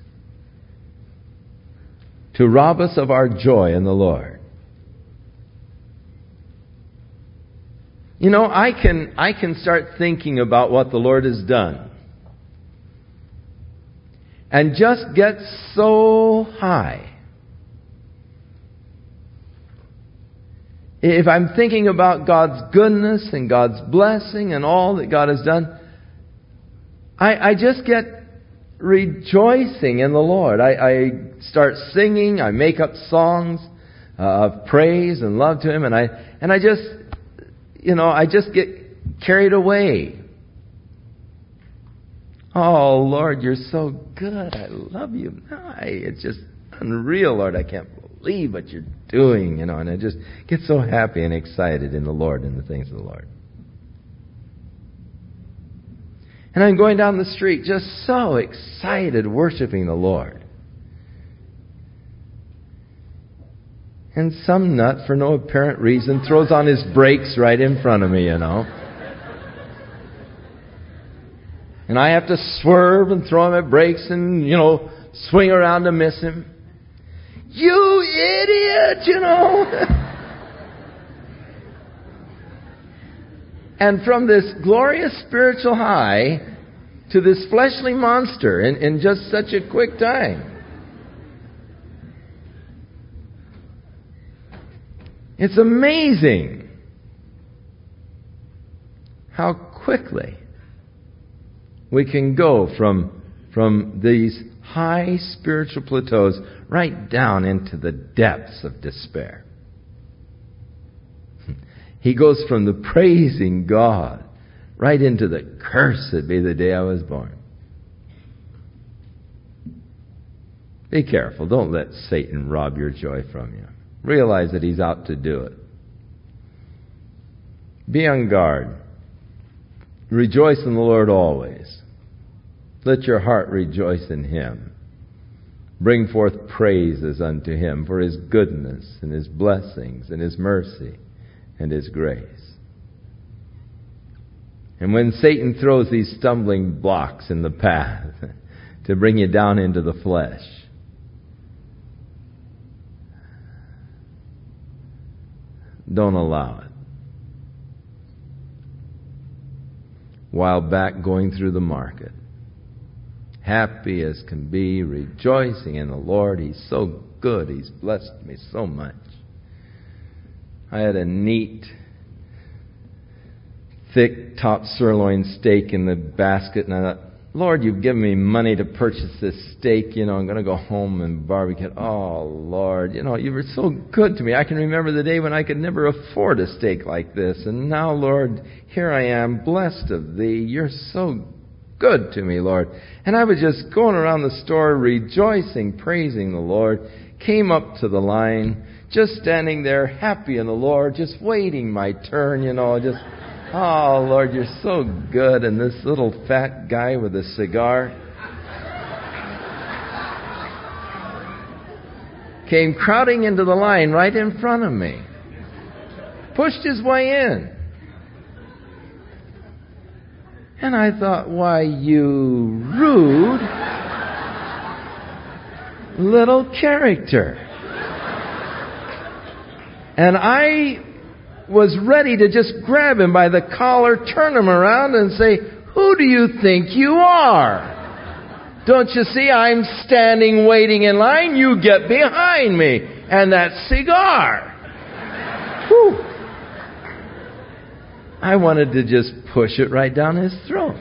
to rob us of our joy in the Lord. You know, I can I can start thinking about what the Lord has done and just get so high. If I'm thinking about God's goodness and God's blessing and all that God has done, I, I just get rejoicing in the Lord. I, I start singing. I make up songs uh, of praise and love to Him, and I and I just, you know, I just get carried away. Oh, Lord, you're so good. I love you. I, it's just unreal, Lord. I can't believe what you're doing, you know, and I just get so happy and excited in the Lord and the things of the Lord. And I'm going down the street just so excited worshiping the Lord. And some nut, for no apparent reason, throws on his brakes right in front of me, you know. And I have to swerve and throw on my brakes and, you know, swing around to miss him. You idiot, you know. And from this glorious spiritual high to this fleshly monster in, in just such a quick time. It's amazing how quickly we can go from, from these high spiritual plateaus right down into the depths of despair. He goes from the praising God right into the cursed be the day I was born. Be careful. Don't let Satan rob your joy from you. Realize that he's out to do it. Be on guard. Rejoice in the Lord always. Let your heart rejoice in Him. Bring forth praises unto Him for His goodness and His blessings and His mercy and His grace. And when Satan throws these stumbling blocks in the path to bring you down into the flesh, don't allow it. While back going through the market, happy as can be, rejoicing in the Lord. He's so good. He's blessed me so much. I had a neat, thick top sirloin steak in the basket, and I thought, Lord, you've given me money to purchase this steak. You know, I'm going to go home and barbecue it. Oh, Lord, you know, you were so good to me. I can remember the day when I could never afford a steak like this. And now, Lord, here I am, blessed of Thee. You're so good to me, Lord. And I was just going around the store rejoicing, praising the Lord. Came up to the line, just standing there, happy in the Lord, just waiting my turn, you know, just... Oh, Lord, you're so good. And this little fat guy with a cigar came crowding into the line right in front of me. Pushed his way in. And I thought, why, you rude little character. And I was ready to just grab him by the collar, turn him around and say, who do you think you are? Don't you see I'm standing waiting in line? You get behind me. And that cigar. Whew. I wanted to just push it right down his throat.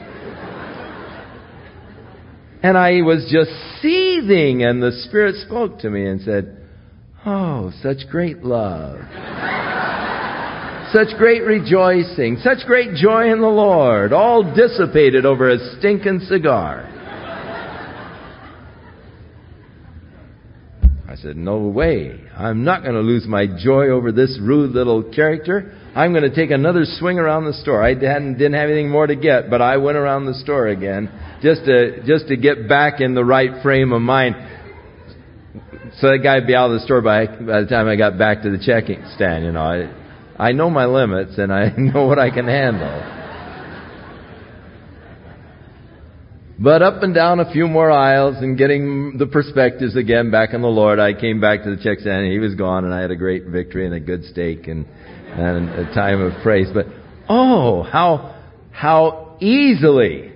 And I was just seething, and the Spirit spoke to me and said, oh, such great love. Such great rejoicing, such great joy in the Lord, all dissipated over a stinking cigar. I said, no way. I'm not going to lose my joy over this rude little character. I'm going to take another swing around the store. I hadn't, didn't have anything more to get, but I went around the store again just to, just to get back in the right frame of mind. So that guy would be out of the store by, by the time I got back to the checking stand, you know. I, I know my limits, and I know what I can handle. But up and down a few more aisles and getting the perspectives again back in the Lord, I came back to the check stand, and he was gone, and I had a great victory and a good steak and, and a time of praise. But, oh, how, how easily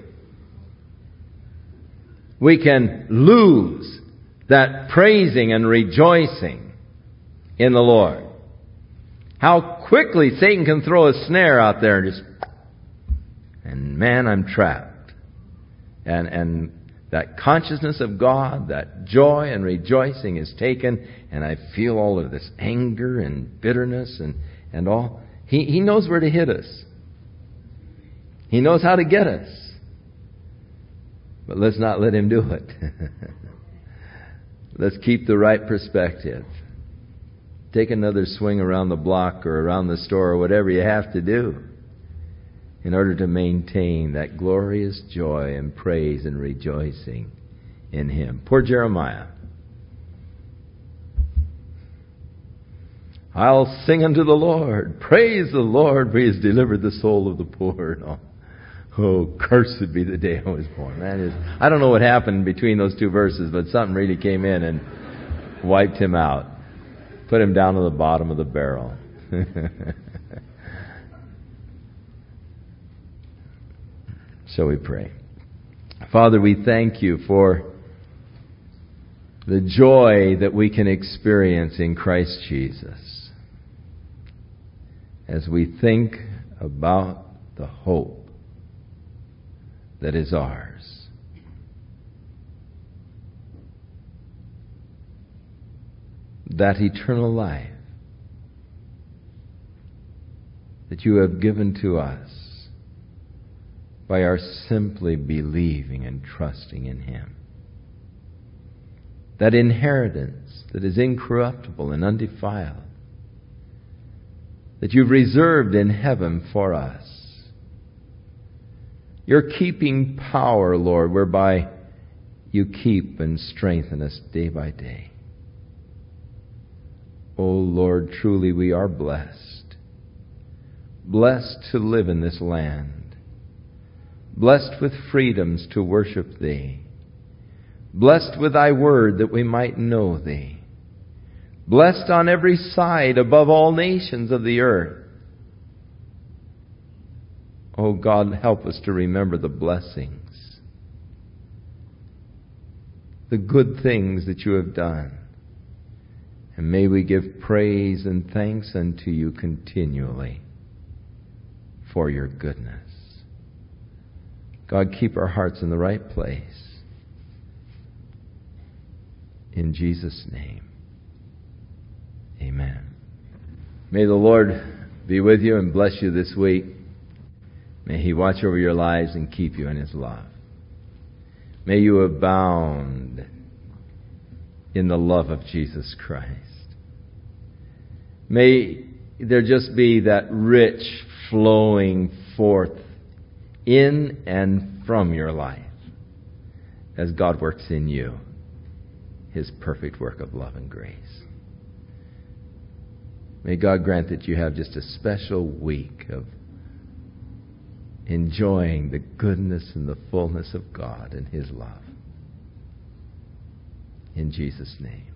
we can lose that praising and rejoicing in the Lord. How quickly Satan can throw a snare out there and just, and man, I'm trapped. And, and that consciousness of God, that joy and rejoicing is taken, and I feel all of this anger and bitterness and, and all. He, he knows where to hit us. He knows how to get us. But let's not let him do it. Let's keep the right perspective. Take another swing around the block or around the store or whatever you have to do in order to maintain that glorious joy and praise and rejoicing in Him. Poor Jeremiah. I'll sing unto the Lord. Praise the Lord, for He has delivered the soul of the poor. Oh, oh, cursed be the day I was born. That is, I don't know what happened between those two verses, but something really came in and wiped him out. Put him down to the bottom of the barrel. So we pray. Father, we thank you for the joy that we can experience in Christ Jesus as we think about the hope that is ours. That eternal life that you have given to us by our simply believing and trusting in Him. That inheritance that is incorruptible and undefiled, that you've reserved in heaven for us. Your keeping power, Lord, whereby you keep and strengthen us day by day. Oh Lord, truly we are blessed. Blessed to live in this land. Blessed with freedoms to worship Thee. Blessed with Thy word that we might know Thee. Blessed on every side above all nations of the earth. Oh God, help us to remember the blessings, the good things that you have done. And may we give praise and thanks unto you continually for your goodness. God, keep our hearts in the right place. In Jesus' name, amen. May the Lord be with you and bless you this week. May He watch over your lives and keep you in His love. May you abound in the love of Jesus Christ. May there just be that rich flowing forth in and from your life as God works in you His perfect work of love and grace. May God grant that you have just a special week of enjoying the goodness and the fullness of God and His love. In Jesus' name.